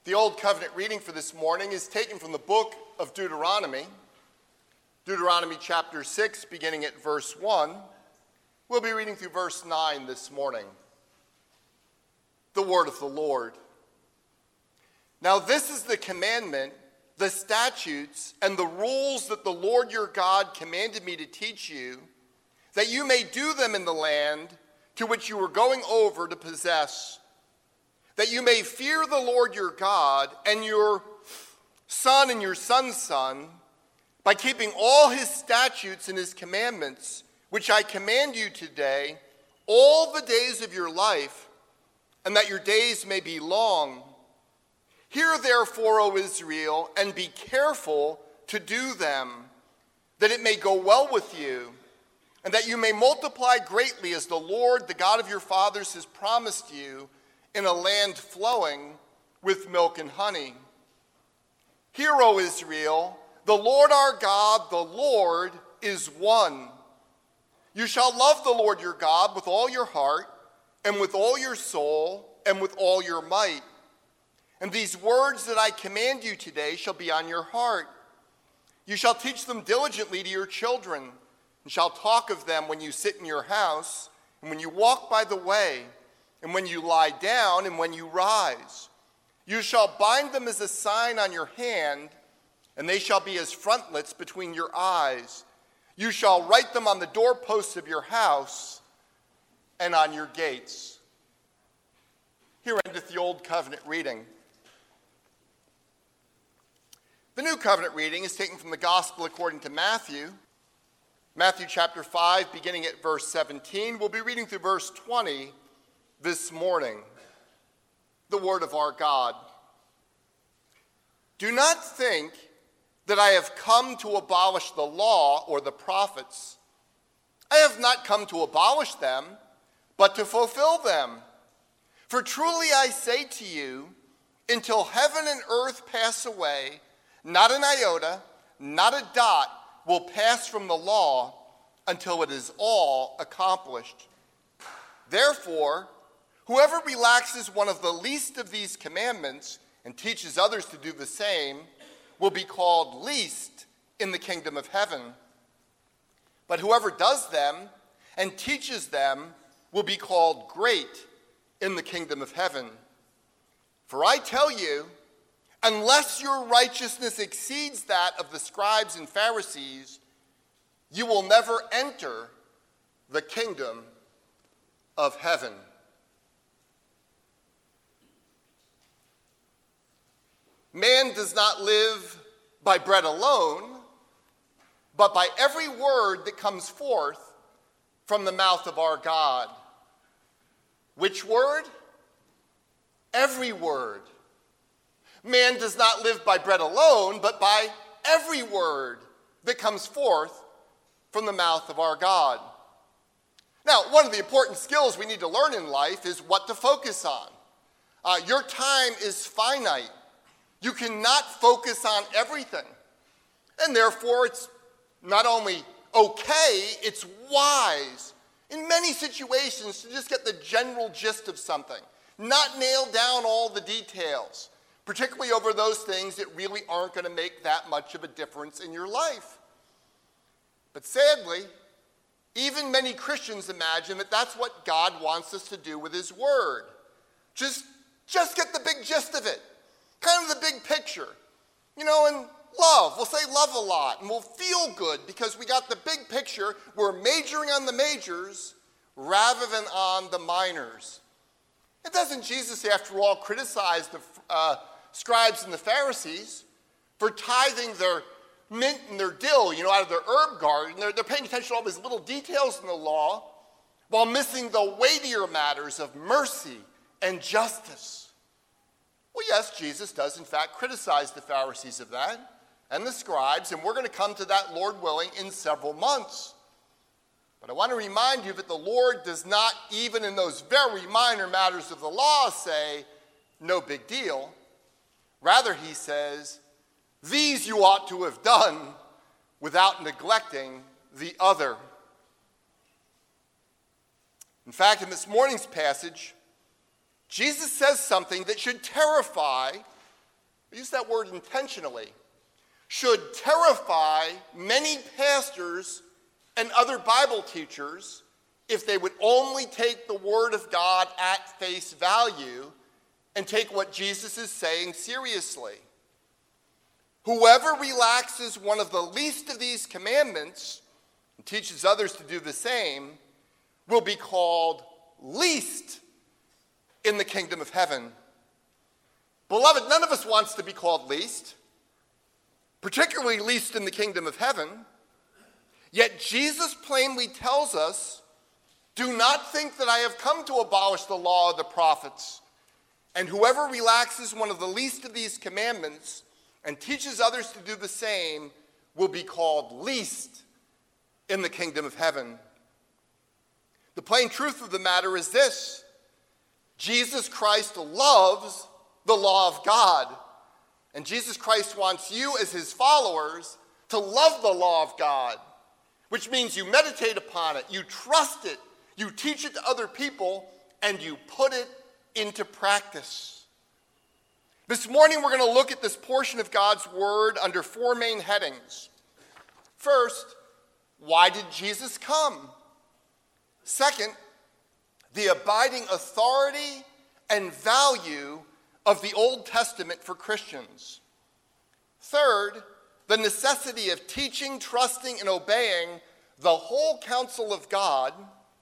The Old Covenant reading for this morning is taken from the book of Deuteronomy. Deuteronomy chapter 6, beginning at verse 1. We'll be reading through verse 9 this morning. The word of the Lord. Now this is the commandment, the statutes, and the rules that the Lord your God commanded me to teach you, that you may do them in the land to which you are going over to possess, that you may fear the Lord your God and your son and your son's son, by keeping all his statutes and his commandments, which I command you today, all the days of your life, and that your days may be long. Hear therefore, O Israel, and be careful to do them, that it may go well with you, and that you may multiply greatly as the Lord, the God of your fathers, has promised you, in a land flowing with milk and honey. Hear, O Israel, the Lord our God, the Lord is one. You shall love the Lord your God with all your heart, and with all your soul, and with all your might. And these words that I command you today shall be on your heart. You shall teach them diligently to your children, and shall talk of them when you sit in your house, and when you walk by the way, and when you lie down, and when you rise. You shall bind them as a sign on your hand, and they shall be as frontlets between your eyes. You shall write them on the doorposts of your house and on your gates. Here endeth the Old Covenant reading. The New Covenant reading is taken from the Gospel according to Matthew. Matthew chapter 5, beginning at verse 17. We'll be reading through verse 20 this morning. The word of our God. Do not think that I have come to abolish the law or the prophets. I have not come to abolish them, but to fulfill them. For truly I say to you, until heaven and earth pass away, not an iota, not a dot will pass from the law until it is all accomplished. Therefore, whoever relaxes one of the least of these commandments and teaches others to do the same will be called least in the kingdom of heaven. But whoever does them and teaches them will be called great in the kingdom of heaven. For I tell you, unless your righteousness exceeds that of the scribes and Pharisees, you will never enter the kingdom of heaven. Man does not live by bread alone, but by every word that comes forth from the mouth of our God. Which word? Every word. Man does not live by bread alone, but by every word that comes forth from the mouth of our God. Now, one of the important skills we need to learn in life is what to focus on. Your time is finite. You cannot focus on everything. And therefore, it's not only okay, it's wise in many situations to just get the general gist of something, not nail down all the details, particularly over those things that really aren't going to make that much of a difference in your life. But sadly, even many Christians imagine that that's what God wants us to do with his word. Just get the big gist of it, kind of the big picture. And love, we'll say love a lot, and we'll feel good because we got the big picture. We're majoring on the majors rather than on the minors. And doesn't Jesus, after all, criticize the scribes and the Pharisees for tithing their mint and their dill, out of their herb garden? They're paying attention to all these little details in the law while missing the weightier matters of mercy and justice. Well, yes, Jesus does, in fact, criticize the Pharisees of that and the scribes, and we're going to come to that, Lord willing, in several months. But I want to remind you that the Lord does not, even in those very minor matters of the law, say, no big deal. Rather, he says, these you ought to have done without neglecting the other. In fact, in this morning's passage, Jesus says something that should terrify I use that word intentionally, should terrify many pastors and other Bible teachers if they would only take the Word of God at face value and take what Jesus is saying seriously. Whoever relaxes one of the least of these commandments and teaches others to do the same will be called least in the kingdom of heaven. Beloved, none of us wants to be called least, particularly least in the kingdom of heaven. Yet Jesus plainly tells us, do not think that I have come to abolish the law of the prophets. And whoever relaxes one of the least of these commandments and teaches others to do the same will be called least in the kingdom of heaven. The plain truth of the matter is this: Jesus Christ loves the law of God. And Jesus Christ wants you as his followers to love the law of God, which means you meditate upon it, you trust it, you teach it to other people, and you put it into practice. This morning we're going to look at this portion of God's word under four main headings. First, why did Jesus come? Second, the abiding authority and value of the Old Testament for Christians. Third, the necessity of teaching, trusting, and obeying the whole counsel of God.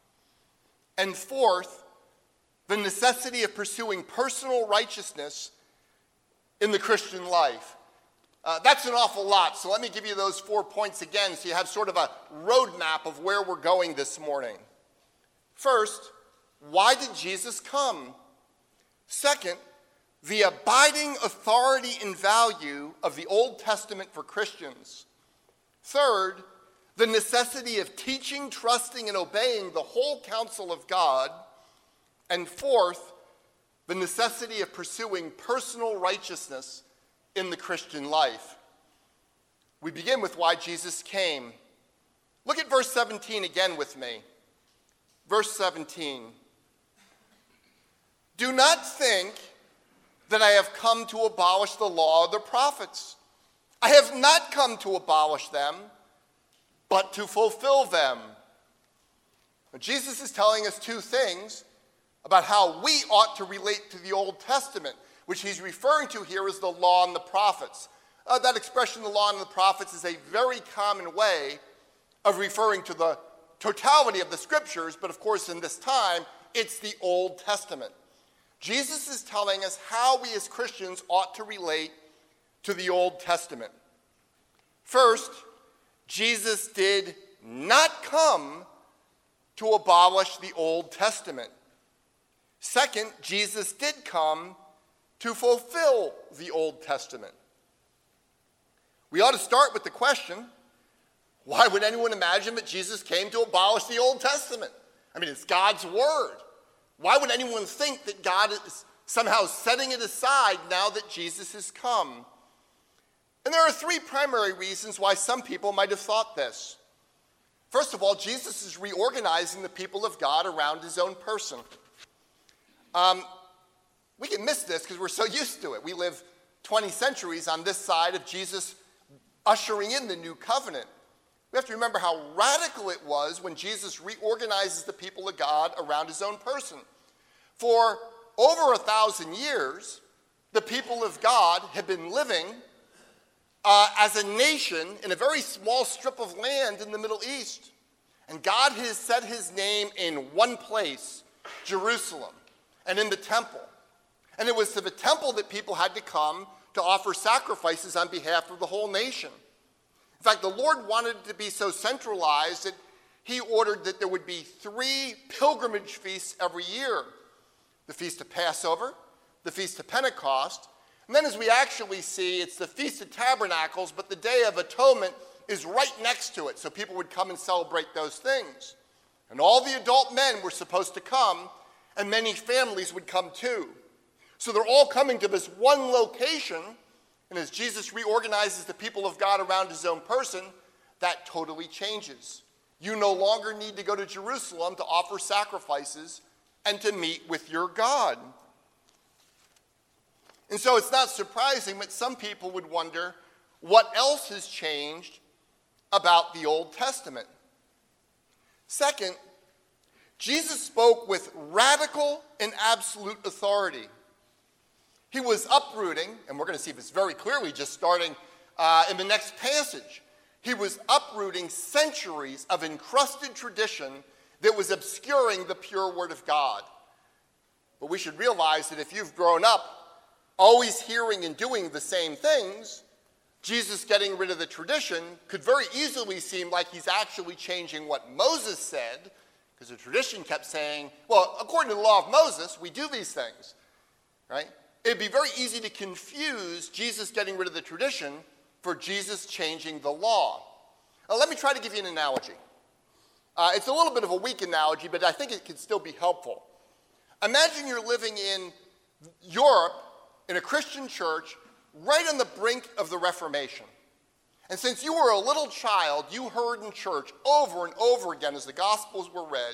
And fourth, the necessity of pursuing personal righteousness in the Christian life. That's an awful lot, so let me give you those 4 points again so you have sort of a roadmap of where we're going this morning. First, why did Jesus come? Second, the abiding authority and value of the Old Testament for Christians. Third, the necessity of teaching, trusting, and obeying the whole counsel of God. And fourth, the necessity of pursuing personal righteousness in the Christian life. We begin with why Jesus came. Look at verse 17 again with me. Verse 17. Do not think that I have come to abolish the law of the prophets. I have not come to abolish them, but to fulfill them. Now, Jesus is telling us two things about how we ought to relate to the Old Testament, which he's referring to here as the law and the prophets. That expression, the law and the prophets, is a very common way of referring to the totality of the scriptures, but of course in this time, it's the Old Testament. Jesus is telling us how we as Christians ought to relate to the Old Testament. First, Jesus did not come to abolish the Old Testament. Second, Jesus did come to fulfill the Old Testament. We ought to start with the question, why would anyone imagine that Jesus came to abolish the Old Testament? I mean, it's God's word. Why would anyone think that God is somehow setting it aside now that Jesus has come? And there are three primary reasons why some people might have thought this. First of all, Jesus is reorganizing the people of God around his own person. We can miss this because we're so used to it. We live 20 centuries on this side of Jesus ushering in the new covenant. We have to remember how radical it was when Jesus reorganizes the people of God around his own person. For over 1,000 years, the people of God have been living as a nation in a very small strip of land in the Middle East. And God has set his name in one place, Jerusalem, and in the temple. And it was to the temple that people had to come to offer sacrifices on behalf of the whole nation. In fact, the Lord wanted it to be so centralized that he ordered that there would be 3 pilgrimage feasts every year. The Feast of Passover, the Feast of Pentecost, and then as we actually see, it's the Feast of Tabernacles, but the Day of Atonement is right next to it, so people would come and celebrate those things. And all the adult men were supposed to come, and many families would come too. So they're all coming to this one location, and as Jesus reorganizes the people of God around his own person, that totally changes. You no longer need to go to Jerusalem to offer sacrifices and to meet with your God. And so it's not surprising that some people would wonder what else has changed about the Old Testament. Second, Jesus spoke with radical and absolute authority. He was uprooting, and we're going to see this very clearly just starting in the next passage. He was uprooting centuries of encrusted tradition that was obscuring the pure word of God. But we should realize that if you've grown up always hearing and doing the same things, Jesus getting rid of the tradition could very easily seem like he's actually changing what Moses said, because the tradition kept saying, well, according to the law of Moses, we do these things, right? It'd be very easy to confuse Jesus getting rid of the tradition for Jesus changing the law. Now, let me try to give you an analogy. It's a little bit of a weak analogy, but I think it can still be helpful. Imagine you're living in Europe in a Christian church right on the brink of the Reformation. And since you were a little child, you heard in church over and over again as the Gospels were read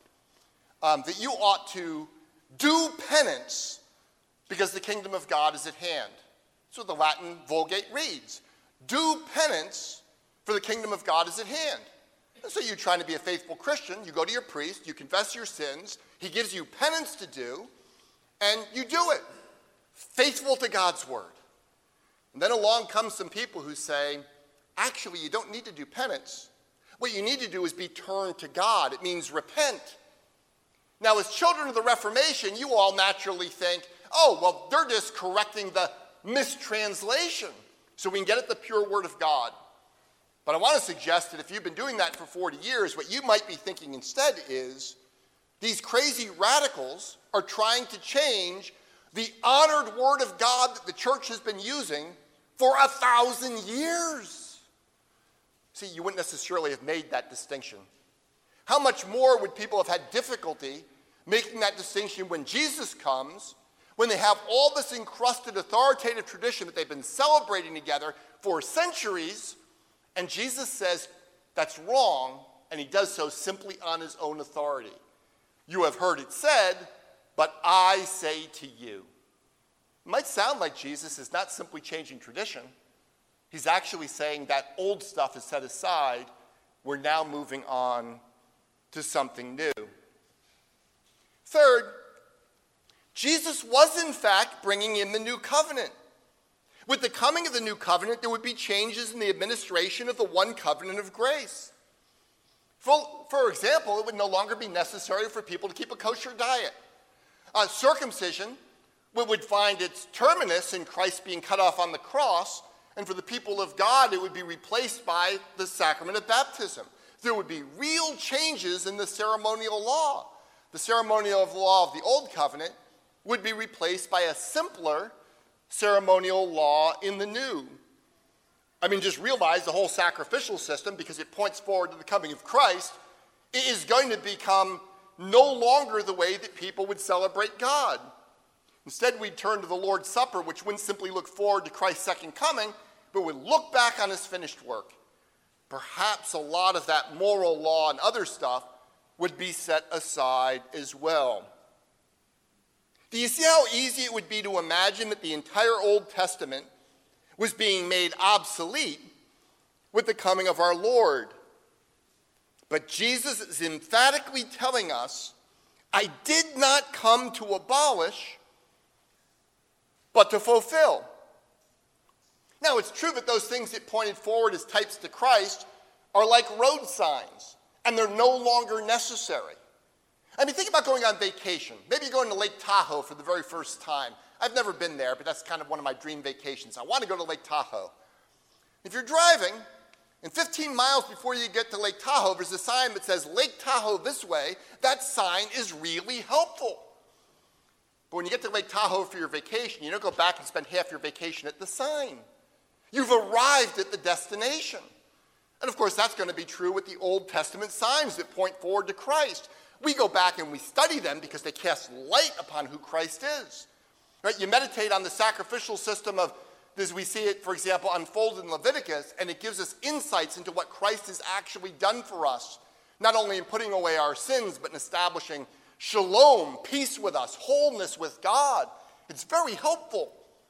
that you ought to do penance because the kingdom of God is at hand. That's what the Latin Vulgate reads. Do penance, for the kingdom of God is at hand. And so you're trying to be a faithful Christian. You go to your priest, you confess your sins, he gives you penance to do, and you do it, faithful to God's word. And then along come some people who say, actually, you don't need to do penance. What you need to do is be turned to God. It means repent. Now, as children of the Reformation, you all naturally think, oh, well, they're just correcting the mistranslation so we can get at the pure word of God. But I want to suggest that if you've been doing that for 40 years, what you might be thinking instead is these crazy radicals are trying to change the honored word of God that the church has been using for 1,000 years. See, you wouldn't necessarily have made that distinction. How much more would people have had difficulty making that distinction when Jesus comes, when they have all this encrusted authoritative tradition that they've been celebrating together for centuries, and Jesus says that's wrong, and he does so simply on his own authority. You have heard it said, but I say to you. It might sound like Jesus is not simply changing tradition. He's actually saying that old stuff is set aside. We're now moving on to something new. Third, Jesus was in fact bringing in the new covenant. With the coming of the new covenant, there would be changes in the administration of the one covenant of grace. For example, it would no longer be necessary for people to keep a kosher diet. Circumcision would find its terminus in Christ being cut off on the cross, and for the people of God, it would be replaced by the sacrament of baptism. There would be real changes in the ceremonial law. The ceremonial law of the Old Covenant would be replaced by a simpler ceremonial law in the New. I mean, just realize the whole sacrificial system, because it points forward to the coming of Christ, it is going to become no longer the way that people would celebrate God. Instead, we'd turn to the Lord's Supper, which wouldn't simply look forward to Christ's second coming, but would look back on his finished work. Perhaps a lot of that moral law and other stuff would be set aside as well. Do you see how easy it would be to imagine that the entire Old Testament was being made obsolete with the coming of our Lord? But Jesus is emphatically telling us, I did not come to abolish, but to fulfill. Now, it's true that those things that pointed forward as types to Christ are like road signs, and they're no longer necessary. I mean, think about going on vacation. Maybe you're going to Lake Tahoe for the very first time. I've never been there, but that's kind of one of my dream vacations. I want to go to Lake Tahoe. If you're driving, and 15 miles before you get to Lake Tahoe, there's a sign that says Lake Tahoe this way. That sign is really helpful. But when you get to Lake Tahoe for your vacation, you don't go back and spend half your vacation at the sign. You've arrived at the destination. And of course, that's going to be true with the Old Testament signs that point forward to Christ. We go back and we study them because they cast light upon who Christ is. Right? You meditate on the sacrificial system of, as we see it, for example, unfolded in Leviticus, and it gives us insights into what Christ has actually done for us, not only in putting away our sins, but in establishing shalom, peace with us, wholeness with God. It's very helpful.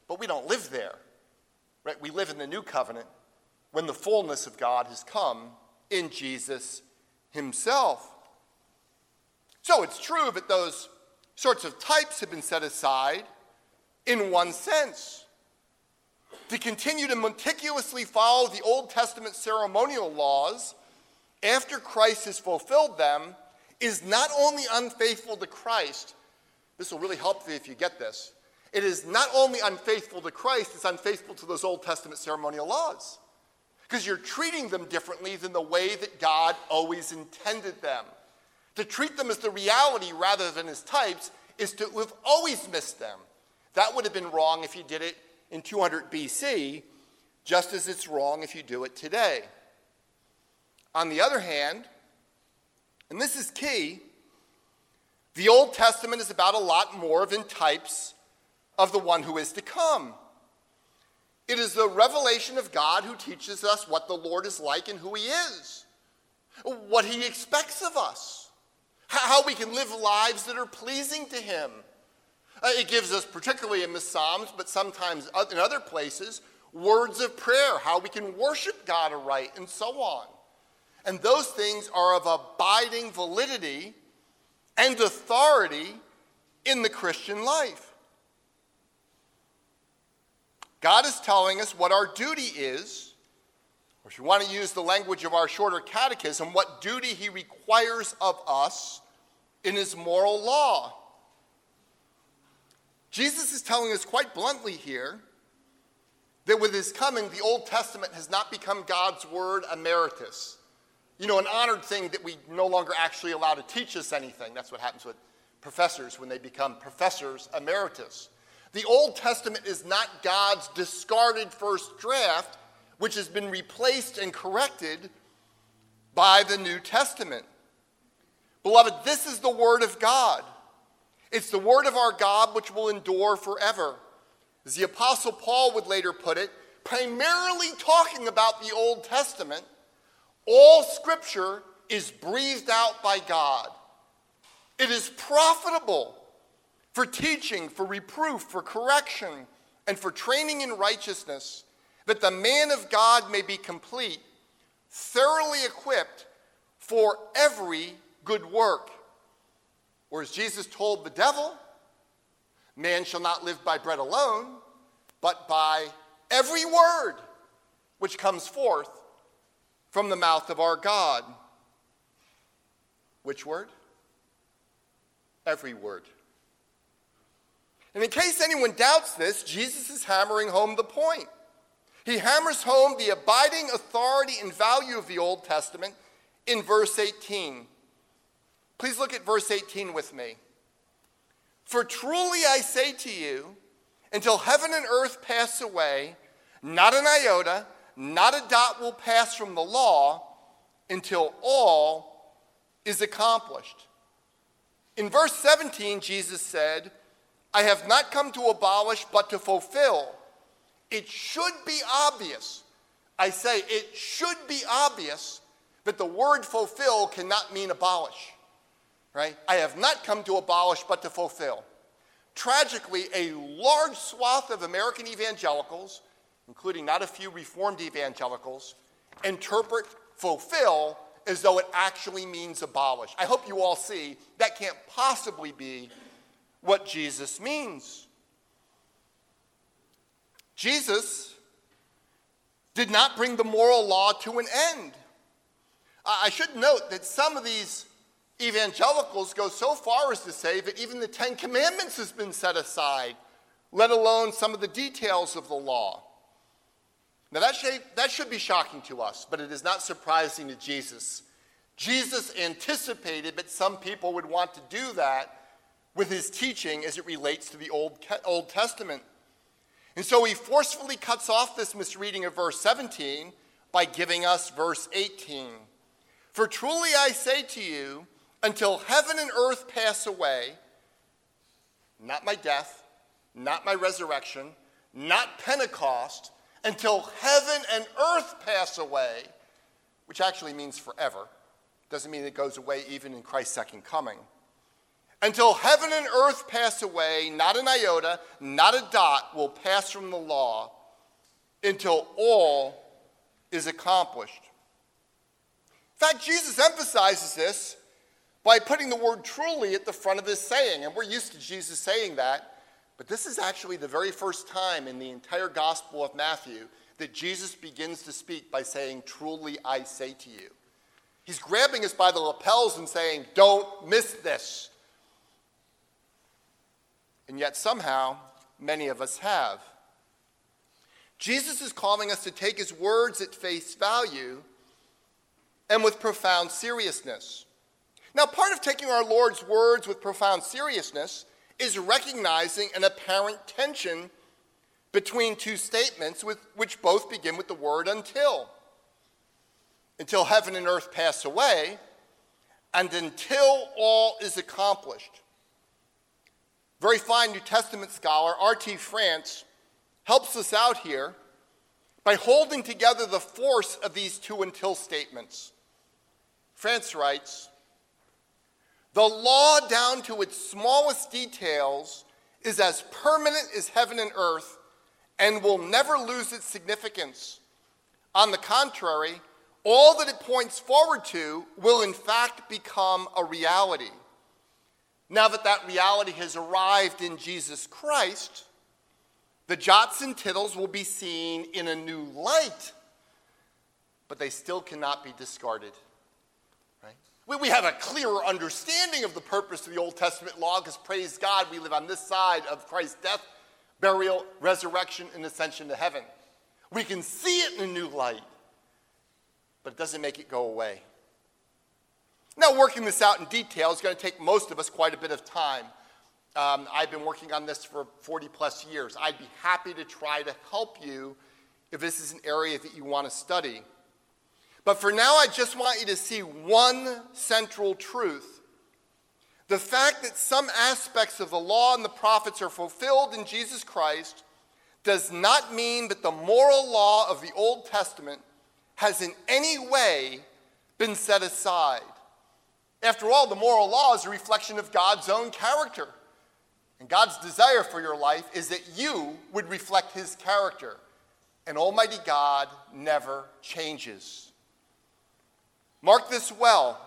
but we don't live there. Right? We live in the new covenant when the fullness of God has come in Jesus himself. So it's true that those sorts of types have been set aside in one sense. To continue to meticulously follow the Old Testament ceremonial laws after Christ has fulfilled them is not only unfaithful to Christ. This will really help you if you get this. It is not only unfaithful to Christ, it's unfaithful to those Old Testament ceremonial laws. Because you're treating them differently than the way that God always intended them. To treat them as the reality rather than as types is to have always missed them. That would have been wrong if you did it in 200 BC, just as it's wrong if you do it today. On the other hand, and this is key, the Old Testament is about a lot more than types of the one who is to come. It is the revelation of God who teaches us what the Lord is like and who he is, what he expects of us, how we can live lives that are pleasing to him. It gives us, particularly in the Psalms, but sometimes in other places, words of prayer, how we can worship God aright, and so on. And those things are of abiding validity and authority in the Christian life. God is telling us what our duty is, or if you want to use the language of our shorter catechism, what duty he requires of us in his moral law. Jesus is telling us quite bluntly here that with his coming, the Old Testament has not become God's word emeritus. You know, an honored thing that we no longer actually allow to teach us anything. That's what happens with professors when they become professors emeritus. The Old Testament is not God's discarded first draft, which has been replaced and corrected by the New Testament. Beloved, this is the word of God. It's the word of our God which will endure forever. As the Apostle Paul would later put it, primarily talking about the Old Testament, all Scripture is breathed out by God. It is profitable for teaching, for reproof, for correction, and for training in righteousness, that the man of God may be complete, thoroughly equipped for every good work. Or as Jesus told the devil, man shall not live by bread alone, but by every word which comes forth from the mouth of our God. Which word? Every word. And in case anyone doubts this, Jesus is hammering home the point. He hammers home the abiding authority and value of the Old Testament in verse 18. Please look at verse 18 with me. For truly I say to you, until heaven and earth pass away, not an iota, not a dot will pass from the law until all is accomplished. In verse 17, Jesus said, I have not come to abolish, but to fulfill. It should be obvious. I say it should be obvious that the word fulfill cannot mean abolish. Right? I have not come to abolish, but to fulfill. Tragically, a large swath of American evangelicals, including not a few Reformed evangelicals, interpret fulfill as though it actually means abolish. I hope you all see that can't possibly be what Jesus means. Jesus did not bring the moral law to an end. I should note that some of these evangelicals go so far as to say that even the Ten Commandments has been set aside, let alone some of the details of the law. Now that should be shocking to us, but it is not surprising to Jesus. Jesus anticipated that some people would want to do that with his teaching as it relates to the Old Testament. And so he forcefully cuts off this misreading of verse 17 by giving us verse 18. For truly I say to you, until heaven and earth pass away, not my death, not my resurrection, not Pentecost, until heaven and earth pass away, which actually means forever. Doesn't mean it goes away even in Christ's second coming. Until heaven and earth pass away, not an iota, not a dot will pass from the law until all is accomplished. In fact, Jesus emphasizes this by putting the word truly at the front of his saying. And we're used to Jesus saying that, but this is actually the very first time in the entire Gospel of Matthew that Jesus begins to speak by saying, truly I say to you. He's grabbing us by the lapels and saying, don't miss this. And yet somehow, many of us have. Jesus is calling us to take his words at face value and with profound seriousness. Now, part of taking our Lord's words with profound seriousness is recognizing an apparent tension between two statements which both begin with the word until. Until heaven and earth pass away, and until all is accomplished. Very fine New Testament scholar R.T. France helps us out here by holding together the force of these two until statements. France writes, "The law down to its smallest details is as permanent as heaven and earth and will never lose its significance. On the contrary, all that it points forward to will in fact become a reality. Now that that reality has arrived in Jesus Christ, the jots and tittles will be seen in a new light, but they still cannot be discarded." Right? We have a clearer understanding of the purpose of the Old Testament law because, praise God, we live on this side of Christ's death, burial, resurrection, and ascension to heaven. We can see it in a new light, but it doesn't make it go away. Now, working this out in detail is going to take most of us quite a bit of time. I've been working on this for 40 plus years. I'd be happy to try to help you if this is an area that you want to study. But for now, I just want you to see one central truth. The fact that some aspects of the law and the prophets are fulfilled in Jesus Christ does not mean that the moral law of the Old Testament has in any way been set aside. After all, the moral law is a reflection of God's own character. And God's desire for your life is that you would reflect his character. And Almighty God never changes. Mark this well.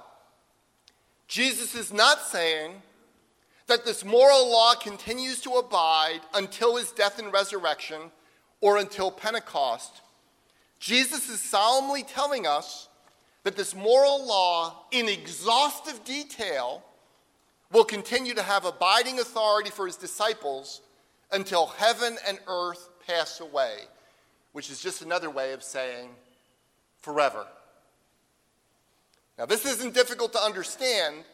Jesus is not saying that this moral law continues to abide until his death and resurrection or until Pentecost. Jesus is solemnly telling us that this moral law, in exhaustive detail, will continue to have abiding authority for his disciples until heaven and earth pass away, which is just another way of saying forever. Now, this isn't difficult to understand,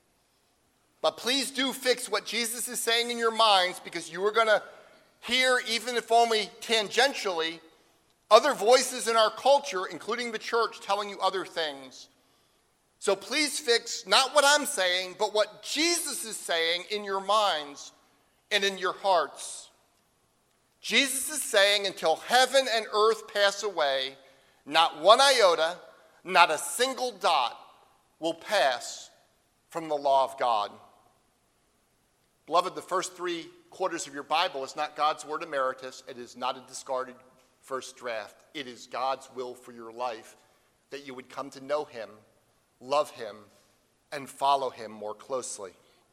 but please do fix what Jesus is saying in your minds, because you are going to hear, even if only tangentially, other voices in our culture, including the church, telling you other things. So please fix not what I'm saying, but what Jesus is saying in your minds and in your hearts. Jesus is saying until heaven and earth pass away, not one iota, not a single dot will pass from the law of God. Beloved, the first 3 quarters of your Bible is not God's word emeritus. It is not a discarded first draft. It is God's will for your life that you would come to know him, love him, and follow him more closely.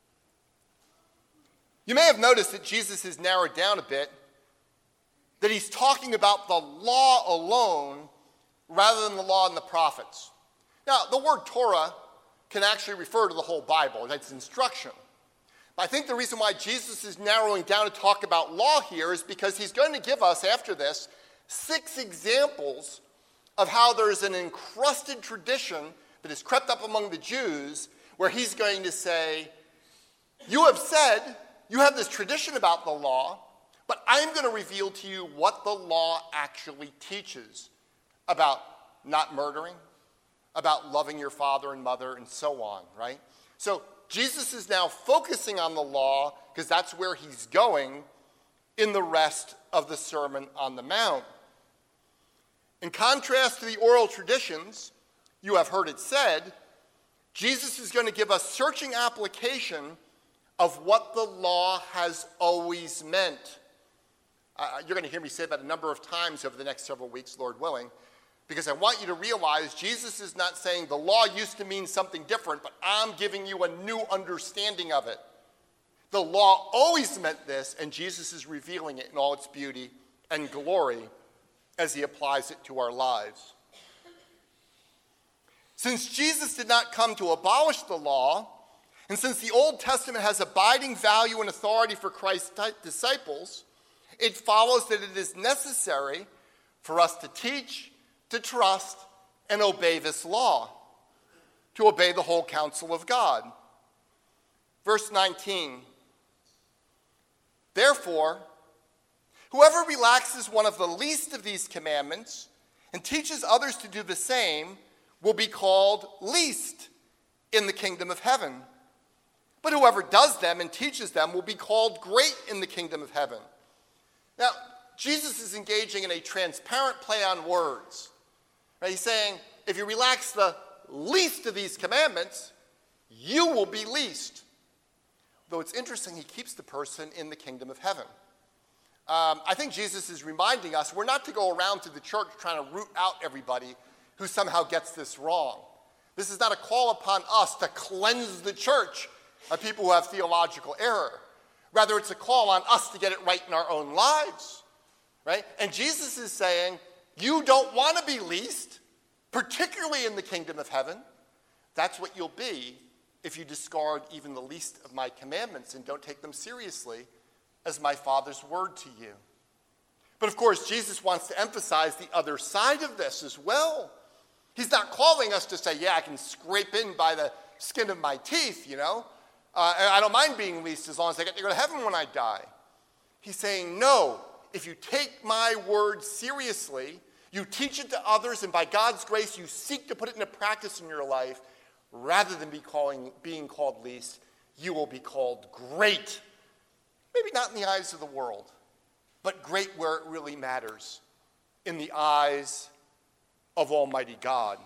You may have noticed that Jesus has narrowed down a bit, that he's talking about the law alone rather than the law and the prophets. Now, the word Torah can actually refer to the whole Bible. It's instruction. But I think the reason why Jesus is narrowing down to talk about law here is because he's going to give us, after this, 6 examples of how there's an encrusted tradition that has crept up among the Jews where he's going to say, you have said, you have this tradition about the law, but I'm going to reveal to you what the law actually teaches about not murdering, about loving your father and mother, and so on, right? So Jesus is now focusing on the law because that's where he's going in the rest of the Sermon on the Mount. In contrast to the oral traditions, you have heard it said, Jesus is going to give us searching application of what the law has always meant. You're going to hear me say that a number of times over the next several weeks, Lord willing, because I want you to realize Jesus is not saying the law used to mean something different, but I'm giving you a new understanding of it. The law always meant this, and Jesus is revealing it in all its beauty and glory as he applies it to our lives. Since Jesus did not come to abolish the law, and since the Old Testament has abiding value and authority for Christ's disciples, it follows that it is necessary for us to teach, to trust, and obey this law, to obey the whole counsel of God. Verse 19, therefore, whoever relaxes one of the least of these commandments and teaches others to do the same will be called least in the kingdom of heaven. But whoever does them and teaches them will be called great in the kingdom of heaven. Now, Jesus is engaging in a transparent play on words. Right? He's saying, if you relax the least of these commandments, you will be least. Though it's interesting, he keeps the person in the kingdom of heaven. I think Jesus is reminding us we're not to go around to the church trying to root out everybody who somehow gets this wrong. This is not a call upon us to cleanse the church of people who have theological error. Rather, it's a call on us to get it right in our own lives. Right? And Jesus is saying, you don't want to be least, particularly in the kingdom of heaven. That's what you'll be if you discard even the least of my commandments and don't take them seriously as my Father's word to you. But of course, Jesus wants to emphasize the other side of this as well. He's not calling us to say, yeah, I can scrape in by the skin of my teeth, you know. And I don't mind being least as long as I get to go to heaven when I die. He's saying, no, if you take my word seriously, you teach it to others, and by God's grace, you seek to put it into practice in your life, rather than being called least, you will be called great. Maybe not in the eyes of the world, but great where it really matters, in the eyes of Almighty God.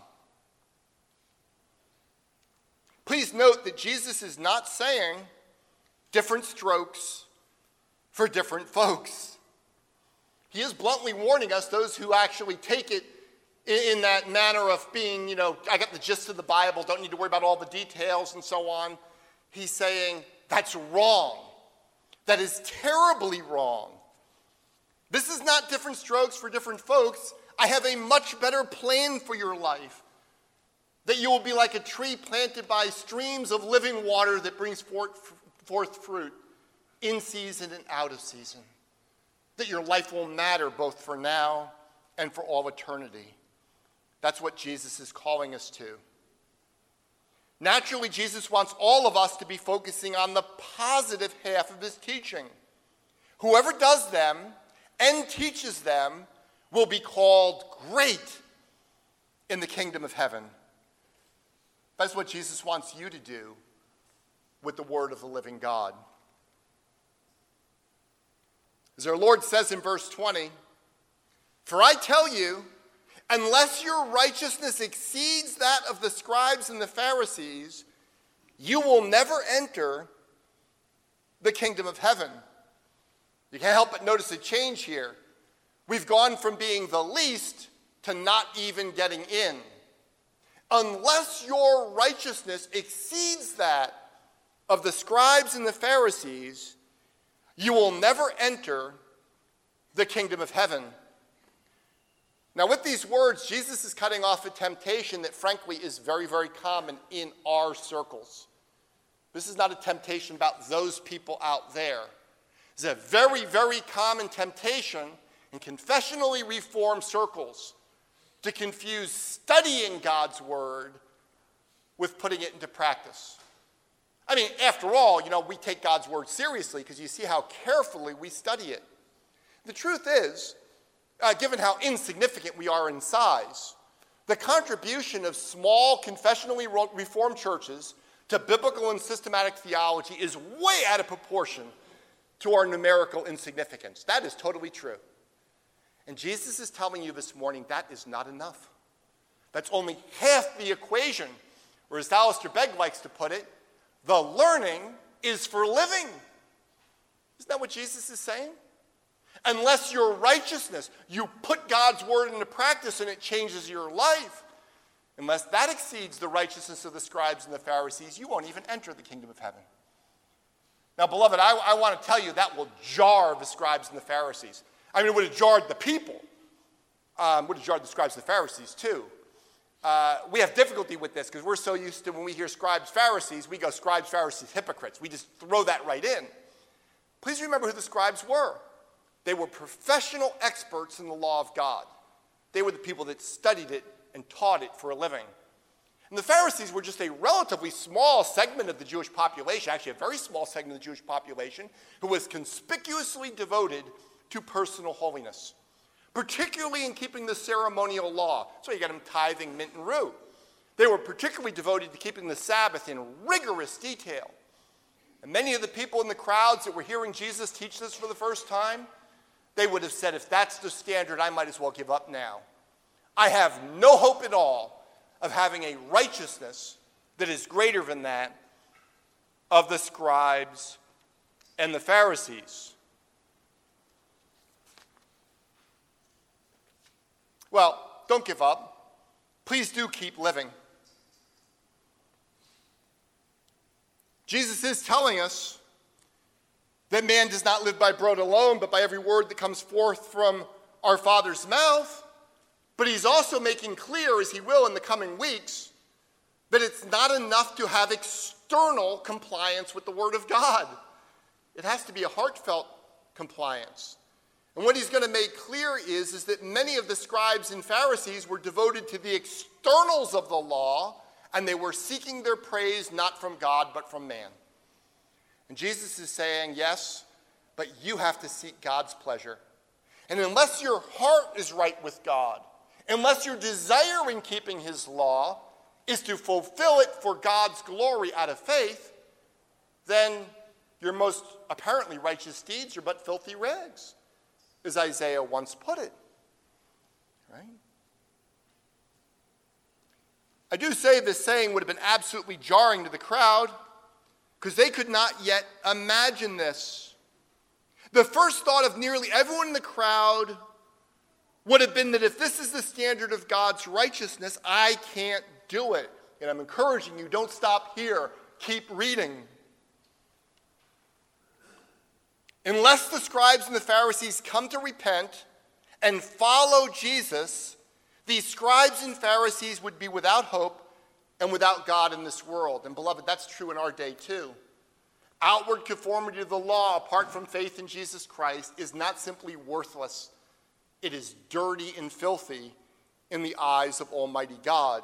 Please note that Jesus is not saying different strokes for different folks. He is bluntly warning us, those who actually take it in that manner of being, you know, I got the gist of the Bible, don't need to worry about all the details and so on. He's saying that's wrong. That is terribly wrong. This is not different strokes for different folks. I have a much better plan for your life. That you will be like a tree planted by streams of living water that brings forth fruit in season and out of season. That your life will matter both for now and for all eternity. That's what Jesus is calling us to. Naturally, Jesus wants all of us to be focusing on the positive half of his teaching. Whoever does them and teaches them will be called great in the kingdom of heaven. That's what Jesus wants you to do with the word of the living God. As our Lord says in verse 20, for I tell you, unless your righteousness exceeds that of the scribes and the Pharisees, you will never enter the kingdom of heaven. You can't help but notice a change here. We've gone from being the least to not even getting in. Unless your righteousness exceeds that of the scribes and the Pharisees, you will never enter the kingdom of heaven. Now, with these words, Jesus is cutting off a temptation that, frankly, is very, very common in our circles. This is not a temptation about those people out there. It's a very, very common temptation in confessionally reformed circles to confuse studying God's word with putting it into practice. I mean, after all, we take God's word seriously because you see how carefully we study it. The truth is, given how insignificant we are in size, the contribution of small confessionally reformed churches to biblical and systematic theology is way out of proportion to our numerical insignificance. That is totally true. And Jesus is telling you this morning that is not enough. That's only half the equation. Or as Alistair Begg likes to put it, the learning is for living. Isn't that what Jesus is saying? Unless your righteousness, you put God's word into practice and it changes your life, unless that exceeds the righteousness of the scribes and the Pharisees, you won't even enter the kingdom of heaven. Now, beloved, I want to tell you that will jar the scribes and the Pharisees. I mean, it would have jarred the people. Would have jarred the scribes and the Pharisees, too. We have difficulty with this because we're so used to when we hear scribes, Pharisees, we go scribes, Pharisees, hypocrites. We just throw that right in. Please remember who the scribes were. They were professional experts in the law of God. They were the people that studied it and taught it for a living. And the Pharisees were just a relatively small segment of the Jewish population, actually a very small segment of the Jewish population, who was conspicuously devoted to personal holiness, particularly in keeping the ceremonial law. So you got them tithing mint and rue. They were particularly devoted to keeping the Sabbath in rigorous detail. And many of the people in the crowds that were hearing Jesus teach this for the first time, they would have said, if that's the standard, I might as well give up now. I have no hope at all of having a righteousness that is greater than that of the scribes and the Pharisees. Well, don't give up. Please do keep living. Jesus is telling us that man does not live by bread alone, but by every word that comes forth from our Father's mouth. But he's also making clear, as he will in the coming weeks, that it's not enough to have external compliance with the Word of God. It has to be a heartfelt compliance. And what he's going to make clear is that many of the scribes and Pharisees were devoted to the externals of the law, and they were seeking their praise not from God, but from man. And Jesus is saying, yes, but you have to seek God's pleasure. And unless your heart is right with God, unless your desire in keeping his law is to fulfill it for God's glory out of faith, then your most apparently righteous deeds are but filthy rags, as Isaiah once put it. Right? I do say this saying would have been absolutely jarring to the crowd because they could not yet imagine this. The first thought of nearly everyone in the crowd would have been that if this is the standard of God's righteousness, I can't do it. And I'm encouraging you, don't stop here. Keep reading. Unless the scribes and the Pharisees come to repent and follow Jesus, these scribes and Pharisees would be without hope and without God in this world. And beloved, that's true in our day too. Outward conformity to the law apart from faith in Jesus Christ is not simply worthless. It is dirty and filthy in the eyes of Almighty God.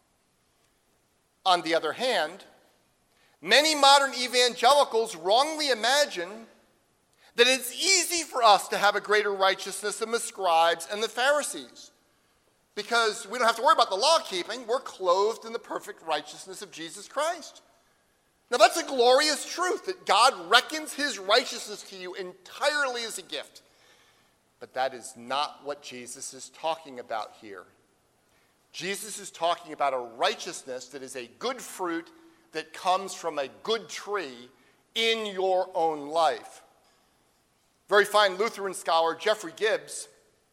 On the other hand, many modern evangelicals wrongly imagine that it's easy for us to have a greater righteousness than the scribes and the Pharisees because we don't have to worry about the law keeping. We're clothed in the perfect righteousness of Jesus Christ. Now that's a glorious truth that God reckons his righteousness to you entirely as a gift. But that is not what Jesus is talking about here. Jesus is talking about a righteousness that is a good fruit that comes from a good tree in your own life. Very fine Lutheran scholar Jeffrey Gibbs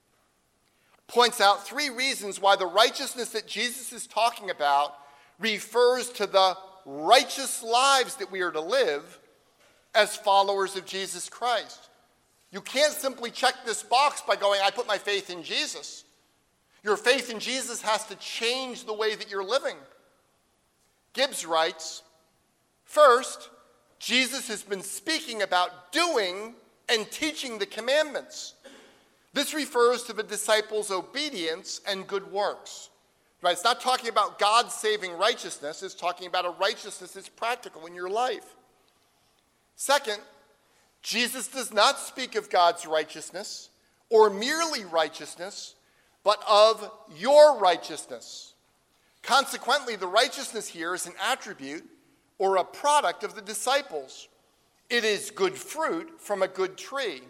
points out 3 reasons why the righteousness that Jesus is talking about refers to the righteous lives that we are to live as followers of Jesus Christ. You can't simply check this box by going, I put my faith in Jesus. Your faith in Jesus has to change the way that you're living. Gibbs writes, first, Jesus has been speaking about doing and teaching the commandments. This refers to the disciples' obedience and good works. Right? It's not talking about God's saving righteousness. It's talking about a righteousness that's practical in your life. Second, Jesus does not speak of God's righteousness or merely righteousness, but of your righteousness. Consequently, the righteousness here is an attribute or a product of the disciples. It is good fruit from a good tree.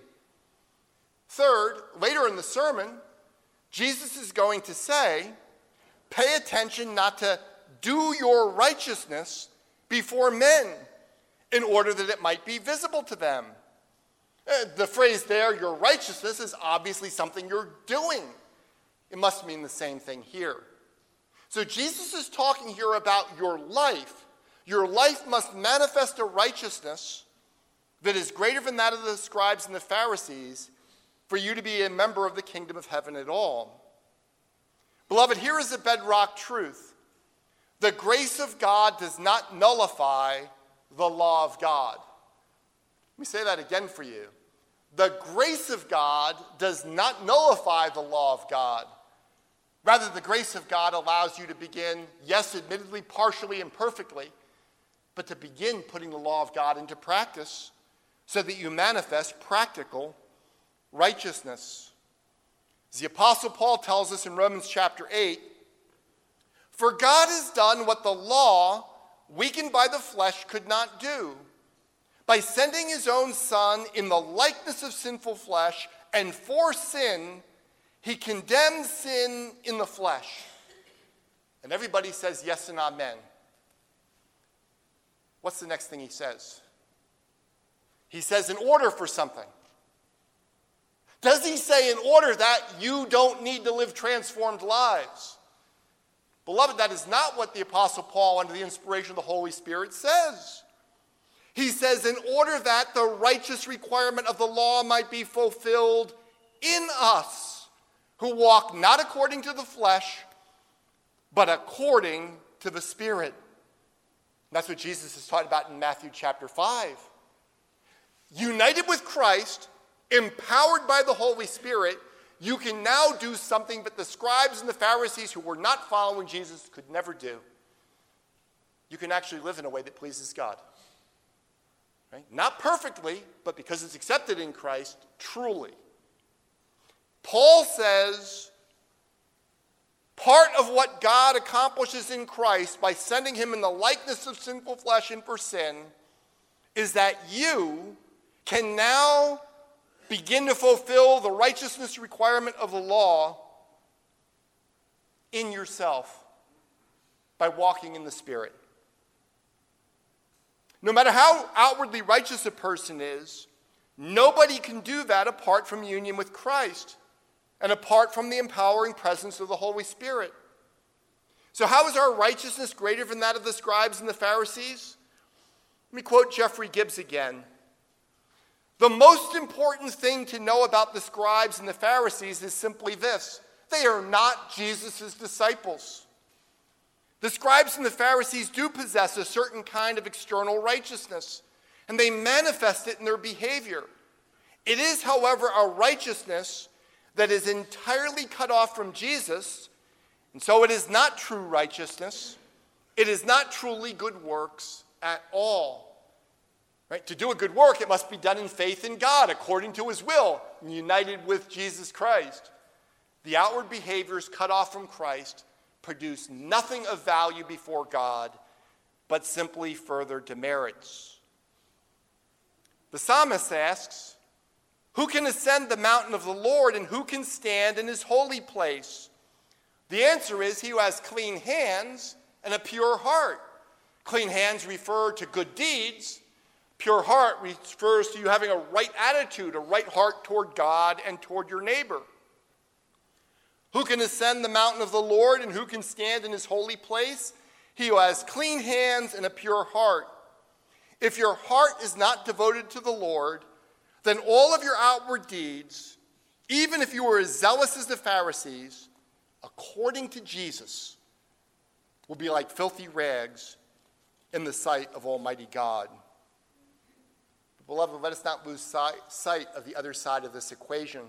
Third, later in the sermon, Jesus is going to say, pay attention not to do your righteousness before men in order that it might be visible to them. The phrase there, your righteousness, is obviously something you're doing. It must mean the same thing here. So Jesus is talking here about your life. Your life must manifest a righteousness that is greater than that of the scribes and the Pharisees for you to be a member of the kingdom of heaven at all. Beloved, here is a bedrock truth. The grace of God does not nullify the law of God. Let me say that again for you. The grace of God does not nullify the law of God. Rather, the grace of God allows you to begin, yes, admittedly, partially and perfectly, but to begin putting the law of God into practice so that you manifest practical righteousness. As the Apostle Paul tells us in Romans chapter 8, for God has done what the law, weakened by the flesh, could not do. By sending his own Son in the likeness of sinful flesh, and for sin, he condemned sin in the flesh. And everybody says yes and amen. What's the next thing he says? He says, in order for something. Does he say in order that you don't need to live transformed lives? Beloved, that is not what the Apostle Paul, under the inspiration of the Holy Spirit, says. He says, in order that the righteous requirement of the law might be fulfilled in us, who walk not according to the flesh, but according to the Spirit. And that's what Jesus is talking about in Matthew chapter 5. United with Christ, empowered by the Holy Spirit, you can now do something that the scribes and the Pharisees who were not following Jesus could never do. You can actually live in a way that pleases God. Right? Not perfectly, but because it's accepted in Christ, truly. Paul says, part of what God accomplishes in Christ by sending him in the likeness of sinful flesh and for sin is that you can now begin to fulfill the righteousness requirement of the law in yourself by walking in the Spirit. No matter how outwardly righteous a person is, nobody can do that apart from union with Christ and apart from the empowering presence of the Holy Spirit. So how is our righteousness greater than that of the scribes and the Pharisees? Let me quote Jeffrey Gibbs again. The most important thing to know about the scribes and the Pharisees is simply this: they are not Jesus' disciples. The scribes and the Pharisees do possess a certain kind of external righteousness, and they manifest it in their behavior. It is, however, a righteousness that is entirely cut off from Jesus, and so it is not true righteousness. It is not truly good works at all. Right? To do a good work, it must be done in faith in God, according to his will, and united with Jesus Christ. The outward behaviors cut off from Christ produce nothing of value before God, but simply further demerits. The psalmist asks, who can ascend the mountain of the Lord, and who can stand in his holy place? The answer is he who has clean hands and a pure heart. Clean hands refer to good deeds. Pure heart refers to you having a right attitude, a right heart toward God and toward your neighbor. Who can ascend the mountain of the Lord, and who can stand in his holy place? He who has clean hands and a pure heart. If your heart is not devoted to the Lord, then all of your outward deeds, even if you were as zealous as the Pharisees, according to Jesus, will be like filthy rags in the sight of Almighty God. Beloved, let us not lose sight of the other side of this equation.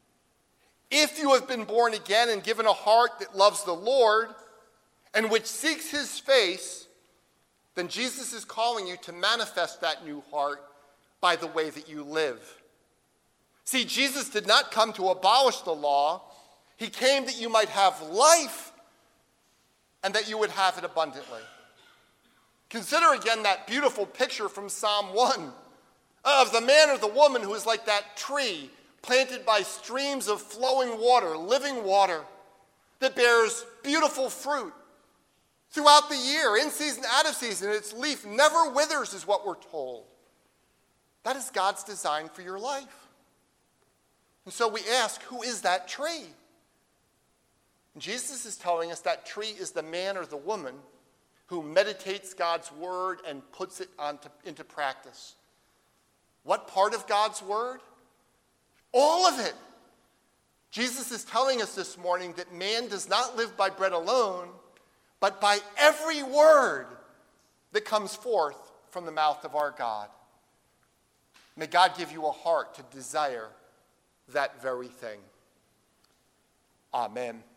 If you have been born again and given a heart that loves the Lord and which seeks his face, then Jesus is calling you to manifest that new heart by the way that you live. See, Jesus did not come to abolish the law. He came that you might have life and that you would have it abundantly. Consider again that beautiful picture from Psalm 1 of the man or the woman who is like that tree planted by streams of flowing water, living water, that bears beautiful fruit throughout the year, in season, out of season. Its leaf never withers, is what we're told. That is God's design for your life. And so we ask, who is that tree? And Jesus is telling us that tree is the man or the woman who meditates God's word and puts it into practice. What part of God's word? All of it. Jesus is telling us this morning that man does not live by bread alone, but by every word that comes forth from the mouth of our God. May God give you a heart to desire that very thing. Amen.